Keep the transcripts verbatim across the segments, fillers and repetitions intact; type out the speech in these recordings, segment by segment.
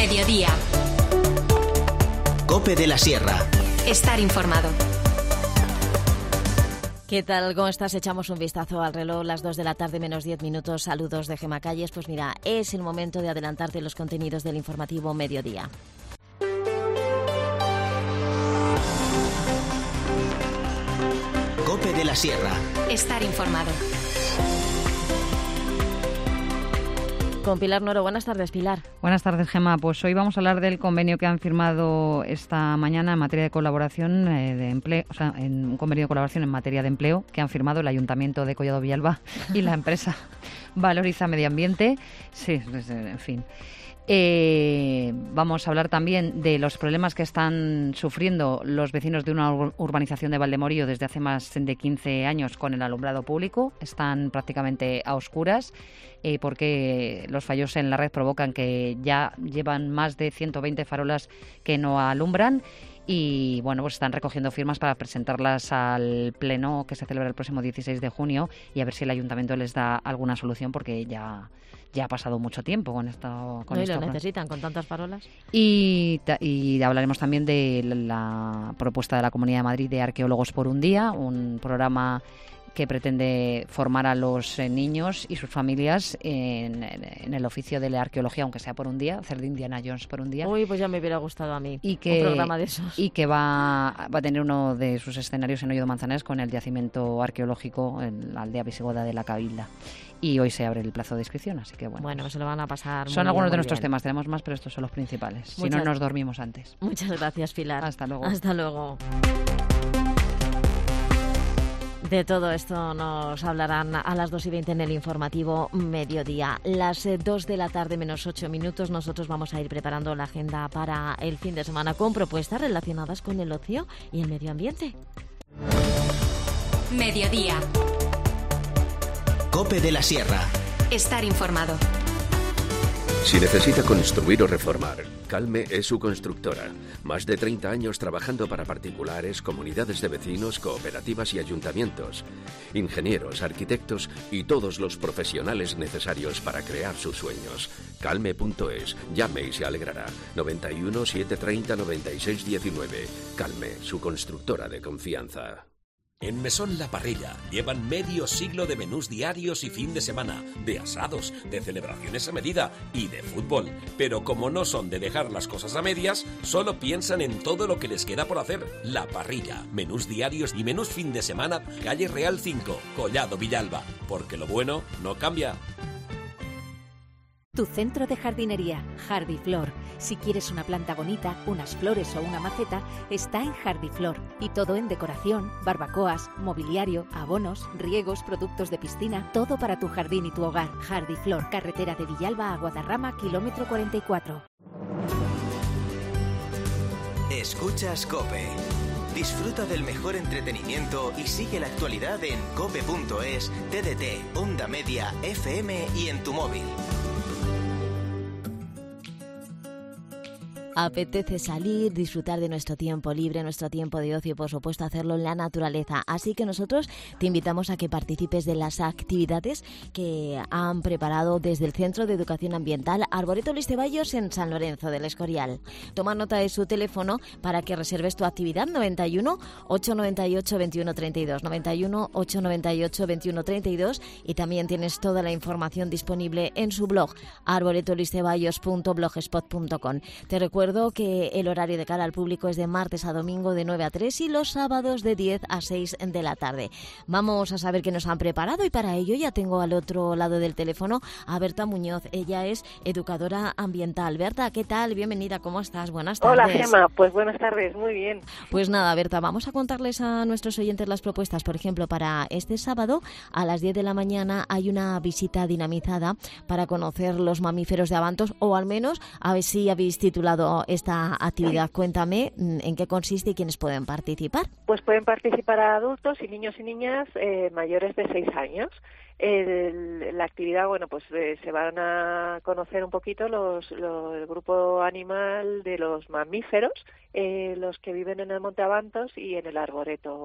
Mediodía. COPE de la Sierra. Estar informado. ¿Qué tal? ¿Cómo estás? Echamos un vistazo al reloj, las dos de la tarde menos diez minutos. Saludos de Gemma Calles. Pues mira, es el momento de adelantarte los contenidos del informativo Mediodía. COPE de la Sierra. Estar informado. Con Pilar Noro. Buenas tardes, Pilar. Buenas tardes, Gemma. Pues hoy vamos a hablar del convenio que han firmado esta mañana en materia de colaboración eh, de empleo, o sea, en un convenio de colaboración en materia de empleo que han firmado el Ayuntamiento de Collado Villalba y la empresa Valoriza Medio Ambiente. Sí, en fin. Eh, vamos a hablar también de los problemas que están sufriendo los vecinos de una urbanización de Valdemorillo desde hace más de quince años con el alumbrado público. Están prácticamente a oscuras eh, porque los fallos en la red provocan que ya llevan más de ciento veinte farolas que no alumbran. Y bueno, pues están recogiendo firmas para presentarlas al pleno que se celebra el próximo dieciséis de junio y a ver si el ayuntamiento les da alguna solución, porque ya, ya ha pasado mucho tiempo con esto. Con no, y esto. lo necesitan con tantas farolas. Y, y hablaremos también de la propuesta de la Comunidad de Madrid de Arqueólogos por un Día, un programa que pretende formar a los eh, niños y sus familias en, en el oficio de la arqueología, aunque sea por un día, hacer de Indiana Jones por un día. Uy, pues ya me hubiera gustado a mí y que, un programa de esos. Y que va, va a tener uno de sus escenarios en Hoyo de Manzanares con el yacimiento arqueológico en la aldea visigoda de la Cabilda. Y hoy se abre el plazo de inscripción, así que bueno. Bueno, pues se lo van a pasar. Son muy algunos bien, de nuestros bien. temas, tenemos más, pero estos son los principales. Muchas, si no, nos dormimos antes. Muchas gracias, Pilar. Hasta luego. Hasta luego. De todo esto nos hablarán a las dos y veinte en el informativo Mediodía. Las dos de la tarde menos ocho minutos nosotros vamos a ir preparando la agenda para el fin de semana con propuestas relacionadas con el ocio y el medio ambiente. Mediodía. COPE de la Sierra. Estar informado. Si necesita construir o reformar, Calme es su constructora. Más de treinta años trabajando para particulares, comunidades de vecinos, cooperativas y ayuntamientos. Ingenieros, arquitectos y todos los profesionales necesarios para crear sus sueños. Calme punto es. Llame y se alegrará. noventa y uno, setecientos treinta, noventa y seis diecinueve. Calme, su constructora de confianza. En Mesón La Parrilla llevan medio siglo de menús diarios y fin de semana, de asados, de celebraciones a medida y de fútbol. Pero como no son de dejar las cosas a medias, solo piensan en todo lo que les queda por hacer. La Parrilla, menús diarios y menús fin de semana, calle Real cinco, Collado Villalba. Porque lo bueno no cambia. Tu centro de jardinería, Jardiflor. Si quieres una planta bonita, unas flores o una maceta, está en Jardiflor. Y todo en decoración, barbacoas, mobiliario, abonos, riegos, productos de piscina, todo para tu jardín y tu hogar. Jardiflor, carretera de Villalba a Guadarrama, kilómetro cuarenta y cuatro. Escuchas COPE. Disfruta del mejor entretenimiento y sigue la actualidad en cope punto es, T D T, Onda Media, F M y en tu móvil. Apetece salir, disfrutar de nuestro tiempo libre, nuestro tiempo de ocio y por supuesto hacerlo en la naturaleza. Así que nosotros te invitamos a que participes de las actividades que han preparado desde el Centro de Educación Ambiental Arboreto Luis Ceballos en San Lorenzo del Escorial. Toma nota de su teléfono para que reserves tu actividad: noventa y uno, ochocientos noventa y ocho, veintiuno treinta y dos, noventa y uno, ochocientos noventa y ocho, veintiuno treinta y dos, y también tienes toda la información disponible en su blog arboreto luis ceballos punto blogspot punto com. Te recuerdo que el horario de cara al público es de martes a domingo de nueve a tres y los sábados de diez a seis de la tarde. Vamos a saber qué nos han preparado y para ello ya tengo al otro lado del teléfono a Berta Muñoz. Ella es educadora ambiental. Berta, ¿qué tal? Bienvenida, ¿cómo estás? Buenas tardes. Hola, Gemma. Pues buenas tardes, muy bien. Pues nada, Berta, vamos a contarles a nuestros oyentes las propuestas. Por ejemplo, para este sábado a las diez de la mañana hay una visita dinamizada para conocer los mamíferos de Abantos, o al menos a ver si habéis titulado esta actividad. Cuéntame en qué consiste y quiénes pueden participar. Pues pueden participar adultos y niños y niñas eh, mayores de seis años. El, la actividad, bueno, pues eh, se van a conocer un poquito los, los, el grupo animal de los mamíferos, eh, los que viven en el Monte Abantos y en el Arboreto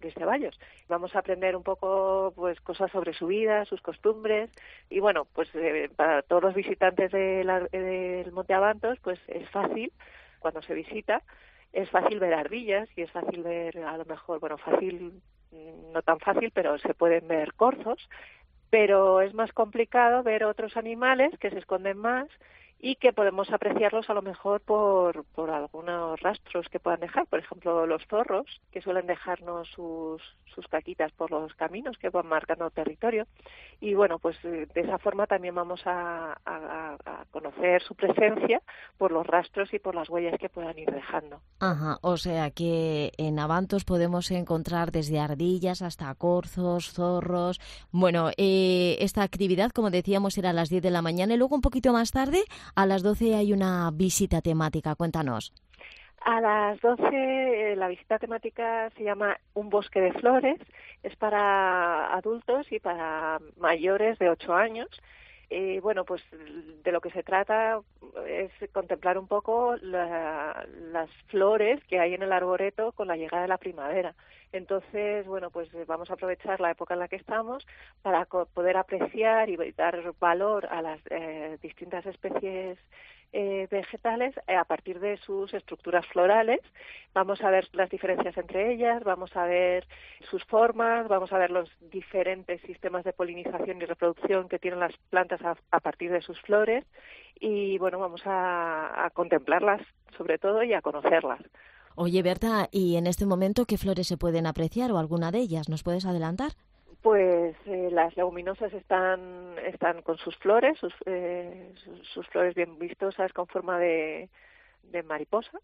Luis Ceballos. Vamos a aprender un poco pues cosas sobre su vida, sus costumbres y bueno, pues eh, para todos los visitantes de la, del Monte Abantos pues es fácil, cuando se visita, es fácil ver ardillas y es fácil ver, a lo mejor, bueno, fácil, no tan fácil, pero se pueden ver corzos, pero es más complicado ver otros animales que se esconden más y que podemos apreciarlos a lo mejor por, por algunos rastros que puedan dejar, por ejemplo los zorros, que suelen dejarnos sus, sus caquitas por los caminos que van marcando territorio, y bueno, pues de esa forma también vamos a, a, a conocer su presencia por los rastros y por las huellas que puedan ir dejando. Ajá, o sea que en Abantos podemos encontrar desde ardillas hasta corzos, zorros. Bueno, eh, esta actividad, como decíamos, era a las diez de la mañana y luego un poquito más tarde, a las doce hay una visita temática. Cuéntanos. A las doce la visita temática se llama Un bosque de flores. Es para adultos y para mayores de ocho años. Eh, bueno, pues de lo que se trata es contemplar un poco la, las flores que hay en el arboreto con la llegada de la primavera. Entonces, bueno, pues vamos a aprovechar la época en la que estamos para poder apreciar y dar valor a las eh, distintas especies eh, vegetales eh, a partir de sus estructuras florales. Vamos a ver las diferencias entre ellas, vamos a ver sus formas, vamos a ver los diferentes sistemas de polinización y reproducción que tienen las plantas a, a partir de sus flores y, bueno, vamos a, a contemplarlas sobre todo y a conocerlas. Oye, Berta, ¿y en este momento qué flores se pueden apreciar o alguna de ellas? ¿Nos puedes adelantar? Pues eh, las leguminosas están están con sus flores, sus, eh, sus, sus flores bien vistosas con forma de, de mariposa.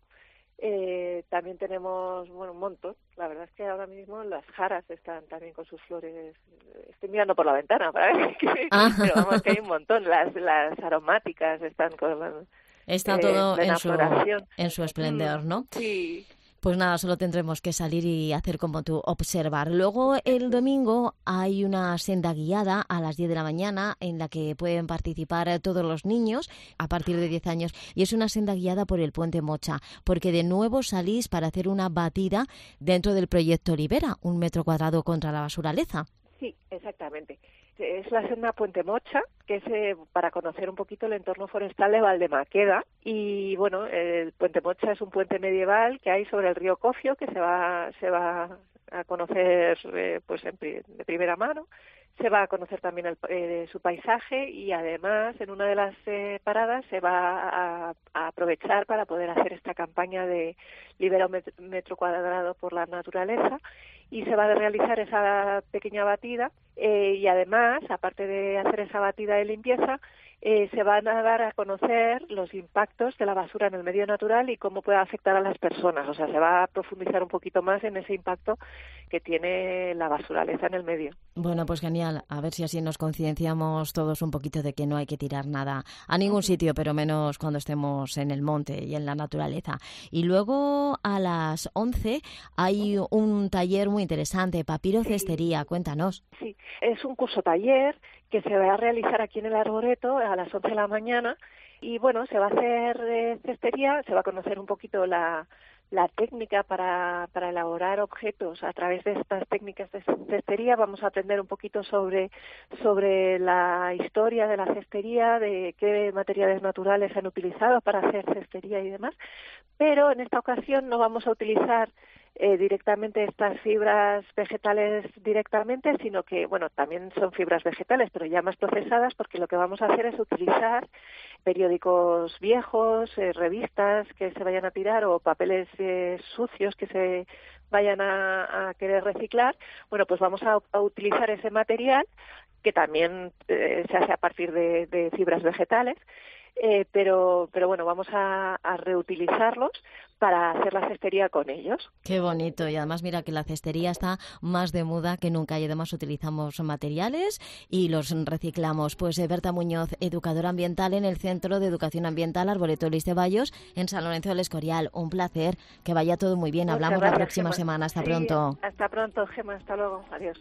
Eh, también tenemos, bueno, un montón. La verdad es que ahora mismo las jaras están también con sus flores. Estoy mirando por la ventana para ver que, ah. pero vamos, que hay un montón. Las, las aromáticas están con... Está eh, todo en su, en su esplendor, ¿no? Sí. Pues nada, solo tendremos que salir y hacer como tú, observar. Luego el domingo hay una senda guiada a las diez de la mañana en la que pueden participar todos los niños a partir de diez años y es una senda guiada por el Puente Mocha, porque de nuevo salís para hacer una batida dentro del proyecto Libera, un metro cuadrado contra la basuraleza. Sí, exactamente. Es la senda Puente Mocha, que es eh, para conocer un poquito el entorno forestal de Valdemaqueda. Y bueno, el Puente Mocha es un puente medieval que hay sobre el río Cofio, que se va se va a conocer eh, pues en, de primera mano. Se va a conocer también el, eh, su paisaje y además en una de las eh, paradas se va a, a aprovechar para poder hacer esta campaña de Libera un metro, metro cuadrado por la naturaleza y se va a realizar esa pequeña batida eh, y además, aparte de hacer esa batida de limpieza, eh, se van a dar a conocer los impactos de la basura en el medio natural y cómo puede afectar a las personas. O sea, se va a profundizar un poquito más en ese impacto que tiene la basuraleza en el medio. Bueno, pues genial. A ver si así nos concienciamos todos un poquito de que no hay que tirar nada a ningún sitio, pero menos cuando estemos en el monte y en la naturaleza. Y luego a las once hay un taller muy interesante, papirocestería. Sí. Cuéntanos. Sí, es un curso taller que se va a realizar aquí en el Arboreto a las once de la mañana y bueno, se va a hacer eh, cestería, se va a conocer un poquito la, la técnica para, para elaborar objetos a través de estas técnicas de cestería. Vamos a aprender un poquito sobre, sobre la historia de la cestería, de qué materiales naturales se han utilizado para hacer cestería y demás, pero en esta ocasión no vamos a utilizar Eh, directamente estas fibras vegetales directamente, sino que, bueno, también son fibras vegetales, pero ya más procesadas, porque lo que vamos a hacer es utilizar periódicos viejos, eh, revistas que se vayan a tirar o papeles eh, sucios que se vayan a, a querer reciclar. Bueno, pues vamos a, a utilizar ese material que también eh, se hace a partir de, de fibras vegetales. Eh, pero pero bueno, vamos a, a reutilizarlos para hacer la cestería con ellos. Qué bonito, y además mira que la cestería está más de moda que nunca y además utilizamos materiales y los reciclamos. Pues eh, Berta Muñoz, educadora ambiental en el Centro de Educación Ambiental Arboreto Luis Ceballos en San Lorenzo del Escorial. Un placer, que vaya todo muy bien. Muchas Hablamos gracias, la próxima Gemma. semana. Hasta sí, pronto. Hasta pronto, Gemma. Hasta luego. Adiós.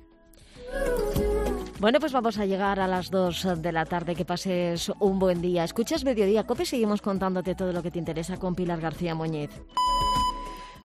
Bueno, pues vamos a llegar a las dos de la tarde. Que pases un buen día. Escuchas Mediodía Cope, seguimos contándote todo lo que te interesa con Pilar García Muñiz.